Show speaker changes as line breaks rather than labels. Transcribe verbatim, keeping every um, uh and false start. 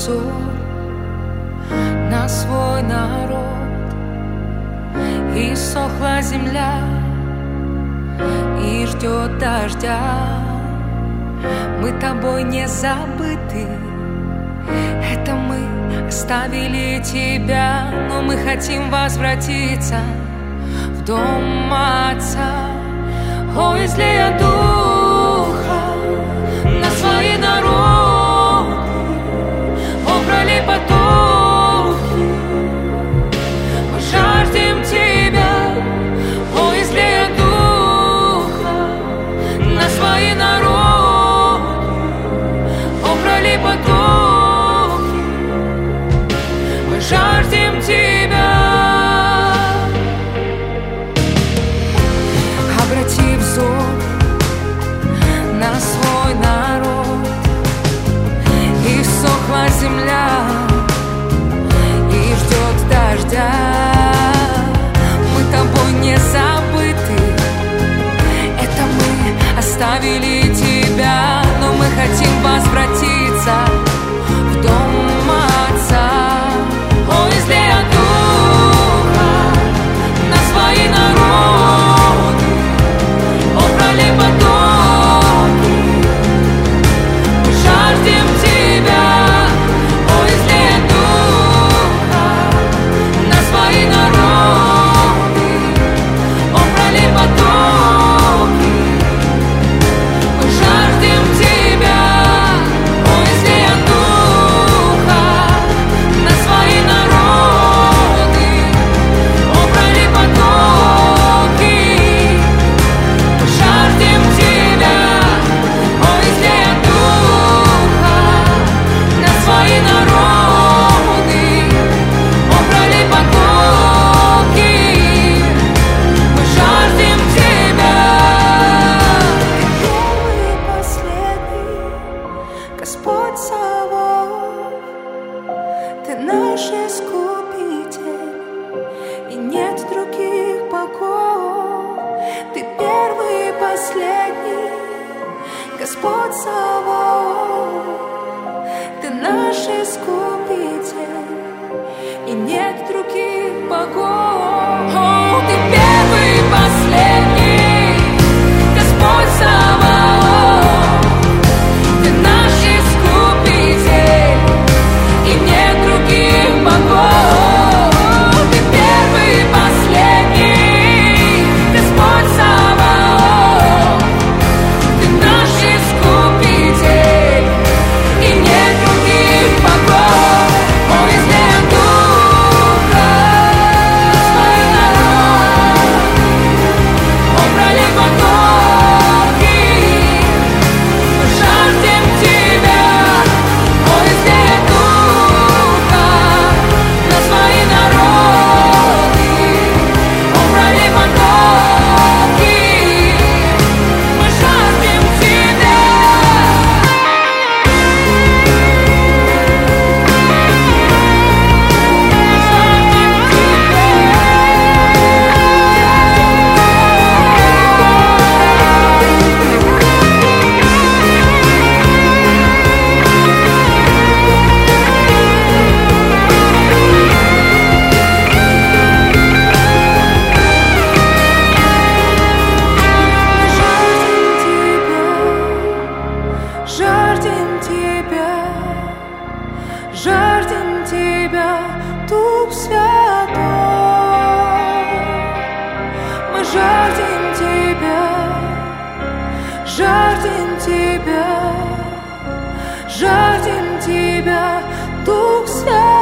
взор на свой народ, и сохла земля, и ждет дождя. Мы тобой не забыты, это мы оставили тебя, но мы хотим возвратиться в дом Отца. О, излей Духа на свои народы, о, пролей потоки, мы жаждем Тебя. О, излей Духа на свои народы, о, пролей потоки, мы жаждем Тебя. Обрати взор на свой народ, и всохла земля, и ждет дождя. Мы тобой не забыты, это мы оставили тебя, но мы хотим возвратиться в дом Отца. О, излей Духа на свои народы, о, пролей потоки, мы жаждем Тебя. О, излей Духа на свои народы, о, пролей потоки, мы жаждем Тебя. О, излей Духа на свои народы, о, пролей потоки, мы жаждем Тебя. О, излей Духа на свои народы, о, пролей потоки, мы жаждем Тебя. Первый и последний, Господь Саваоф, Ты наш Искупитель, и нет других богов. Ты первый и последний, Господь Саваоф, Ты наш Искупитель, и нет других богов. О, Ты первый и последний, Господь Саваоф, Ты наш Искупитель, и нет других богов. Ты первый и последний, Господь Саваоф, Ты наш Искупитель, и нет других богов. О, излей Духа на свои народы, о, пролей потоки, мы жаждем Тебя. О, излей Духа на свои народы, о, пролей потоки, мы жаждем Тебя. Жаждем Тебя, жаждем Тебя, Дух Святой. Мы жаждем Тебя, жаждем Тебя, жаждем Тебя, Дух Святой.